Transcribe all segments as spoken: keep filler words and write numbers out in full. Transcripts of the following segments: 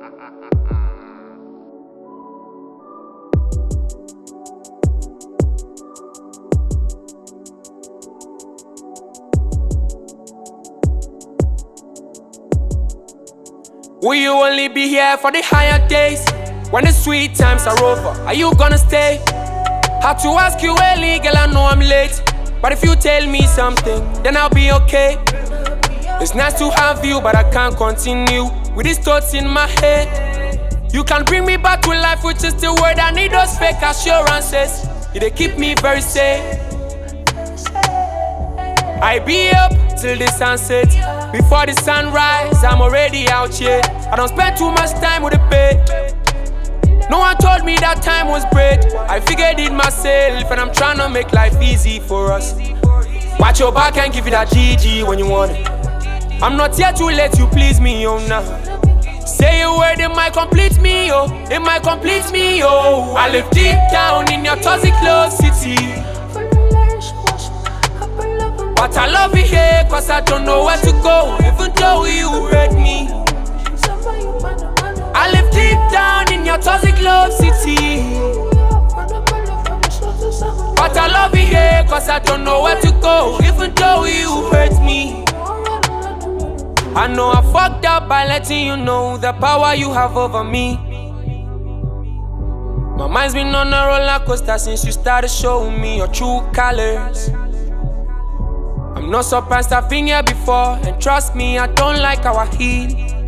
Will you only be here for the higher days? When the sweet times are over, are you gonna stay? Had to ask you early, girl, I know I'm late. But if you tell me something, then I'll be okay. It's nice to have you, but I can't continue with these thoughts in my head. You can bring me back to life, which is the word I need. Those fake assurances, they keep me very safe. I be up till the sunset. Before the sunrise, I'm already out here. I don't spend too much time with the bed. No one told me that time was bread. I figured it myself, and I'm trying to make life easy for us. Watch your back and give it that G G when you want it. I'm not here to let you please me, oh nah. Say a word, it might complete me, oh. It might complete me, oh. I live deep down in your toxic love city. But I love you here, cause I don't know where to go, even though you hurt me. I live deep down in your toxic love city. But I love you here, cause I don't know where to go, even though you hurt me. I know I fucked up by letting you know the power you have over me. My mind's been on a roller coaster since you started showing me your true colors. I'm not surprised I've been here before, and trust me, I don't like how I heal.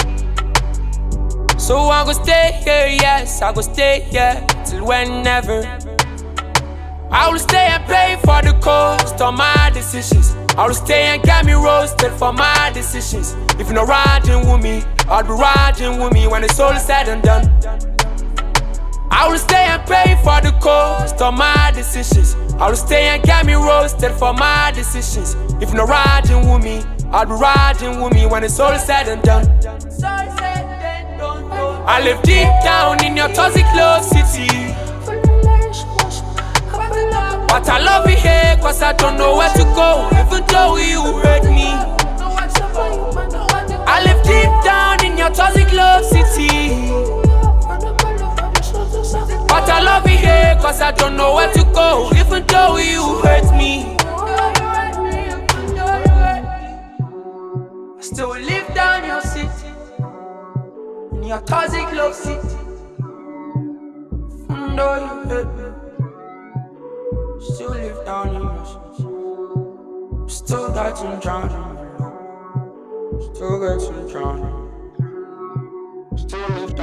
So I go stay here, yes, I go here here till whenever. I will stay and pay for the cost of my decisions. I will stay and get me roasted for my decisions. If you're not riding with me, I'll be riding with me when it's all said and done. I will stay and pay for the cost of my decisions. I will stay and get me roasted for my decisions. If you're not riding with me, I'll be riding with me when it's all said and done. I live deep down in your toxic love city. But I love you here, cause I don't know where to go, even though you hurt me. I live deep down in your toxic love city. But I love you here, cause I don't know where to go, even though you hurt me. I still live down your city, in your toxic love city. Even though you hurt me, still live down in your city. Still got you drowning. Still got you drowning. Still live